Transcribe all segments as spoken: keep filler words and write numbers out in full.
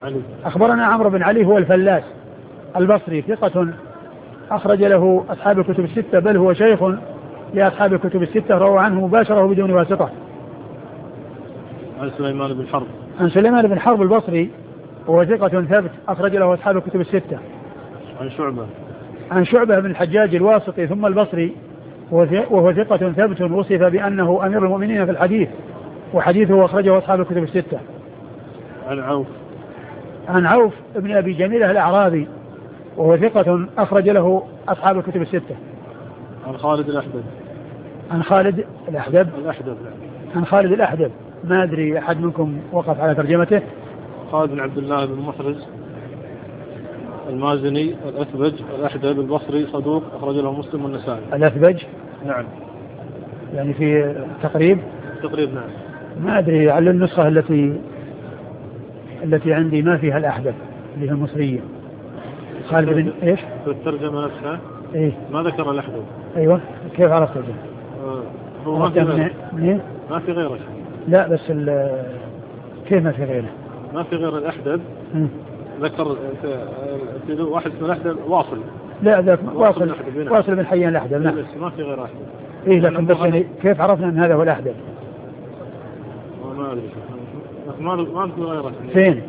علي. أخبرنا عمرو بن علي هو الفلاس البصري ثقة أخرج له أصحاب الكتب الستة، بل هو شيخ لأصحاب الكتب الستة، روى عنه مباشرة بدون واسطة. عن سليمان بن حرب. عن سليمان بن حرب البصري وهو ثقة ثبت أخرج له أصحاب الكتب الستة. عن شعبة. عن شعبة بن الحجاج الواسطي ثم البصري وهو ثقة ثبت وصف بأنه أمير المؤمنين في الحديث، وحديثه أخرجه أصحاب الكتب الستة. عن عوف. عن عوف بن أبي جميلة الأعرابي وهو ثقة أخرج له أصحاب الكتب الستة. عن خالد الأحدب. عن خالد الأحدب. الأحدب. عن خالد الأحدب ما أدري أحد منكم وقف على ترجمته. خالد بن عبد الله بن محرز المازني الأثبج الأحدب البصري صدوق أخرج له مسلم والنسائي. الأثبج نعم. يعني في تقريب. تقريب نعم. ما أدري على النسخة التي التي عندي ما فيها الأحدب اللي هي المصرية. خالد بن إيش؟ في الترجمة نفسها إيه؟ ما ذكر الأحدب. أيوة كيف عرفت ذلك؟ آه هو ما في غيره. إيه؟ ما في غيره. لا بس كيف ما في غيره؟ ما في غير الأحدب. ذكر في واحد اسمه الأحدب واصل. لا ذاك واصل واصل, واصل من حيان الأحدب. نعم. ما في غير أحدب. إيه لكن بس يعني كيف عرفنا أن هذا هو الأحدب؟ ما أدري. ما ما في غيره. فين؟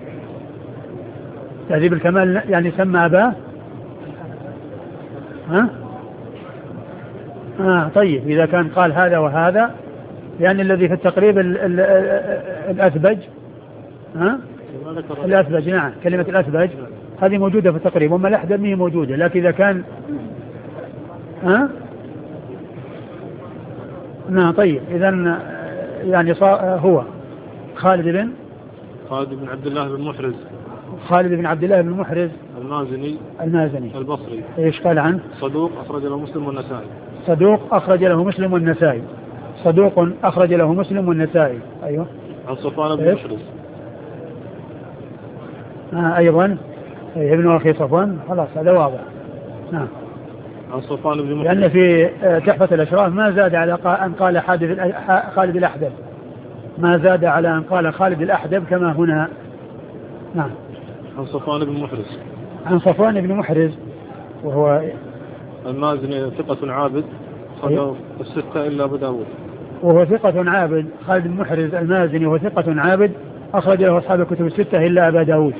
تهذيب الكمال يعني سمى أباه؟ ها؟ آه طيب إذا كان قال هذا وهذا يعني الذي في التقريب ال ال الأثبج. ها؟ الأثبج نعم كلمة الأثبج هذه موجودة في التقريب وما الأحدب ما هي موجودة، لكن إذا كان ها؟ نعم طيب إذن يعني هو خالد بن خالد بن عبد الله بن محرز. خالد بن عبد الله بن محرز المازني المازني البصري. ايش قال عنه؟ صدوق أخرج له مسلم والنسائي. صدوق أخرج له مسلم والنسائي. صدوق أخرج له مسلم والنسائي. أيوه. عن صفوان بن محرز. آه أيضا أيه ابن أخي صفوان خلاص هذا واضح. نعم. عن صفوان بن محرز. لأن في تحفة الأشراف ما زاد على أن قال حادث خالد الأحدب، ما زاد على أن قال خالد الأحدب كما هنا. نعم. عن صفوان بن محرز. عن صفوان بن محرز وهو المازني ثقة عابد خرجه الستة إلا أبو داود. وهو ثقة عابد. خالد بن محرز المازني وهو ثقة عابد أخرج له أصحاب الكتب الستة إلا أبا داود.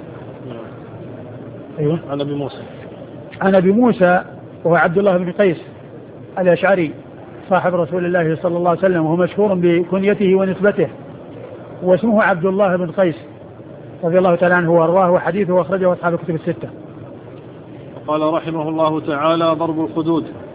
أيوة. عن أبي موسى. عن أبي موسى وهو عبد الله بن قيس الأشعري صاحب رسول الله صلى الله عليه وسلم، وهو مشهور بكنيته ونسبته واسمه عبد الله بن قيس رضي الله تعالى عنه وارضاه، وحديثه أخرجه أصحاب الكتب الستة. قال رحمه الله تعالى: ضرب الخدود.